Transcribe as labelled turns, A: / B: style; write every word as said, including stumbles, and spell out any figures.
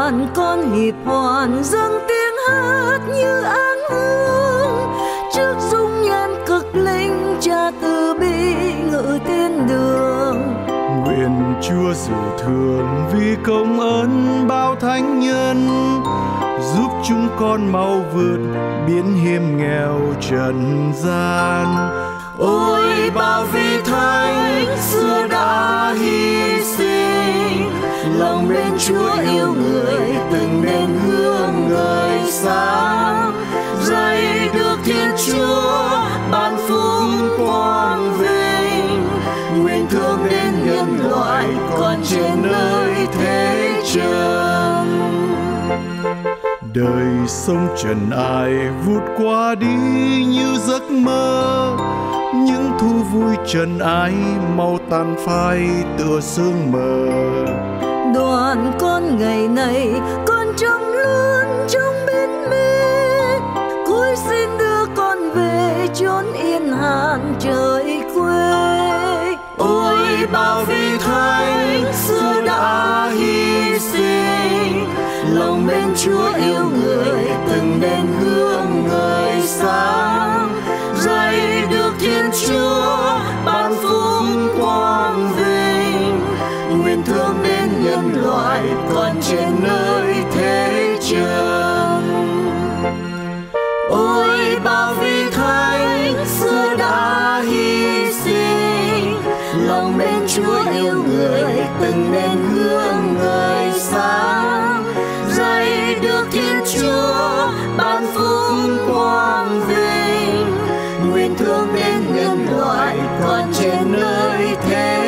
A: đoàn con hiệp hoàn dâng tiếng hát như an hương trước dung nhan cực linh Cha từ bi ngự thiên đường.
B: Nguyện Chúa dự thường vì công ơn bao thánh nhân, giúp chúng con mau vượt biến hiểm nghèo trần gian.
A: Ôi bao vị thánh xưa đã hy sinh, lòng bên Chúa yêu người từng nén hương ngời sáng, dạy được Thiên Chúa ban phúc quang vinh, nguyện thương đến nhân loại còn trên nơi thế trần.
B: Đời sống trần ai vụt qua đi như giấc mơ, những thú vui trần ái mau tan phai tựa sương mờ.
A: Đoàn con ngày này con trông luôn trong bên mê, cuối xin đưa con về chốn yên hàn trời quê. Ôi bao vị thánh xưa đã hy sinh, lòng bên Chúa yêu người từng đèn hương ngời sáng, dạy được Thiên Chúa ban phúc quang vinh, nguyện thương đến nhân loại còn trên nơi thế trần. Ôi bao vị thánh xưa đã hy sinh, lòng bên Chúa yêu người từng đèn hương ngời sáng, dạy được Thiên Chúa ban phúc quang vinh, nguyện thương đến nhân loại còn trên nơi thế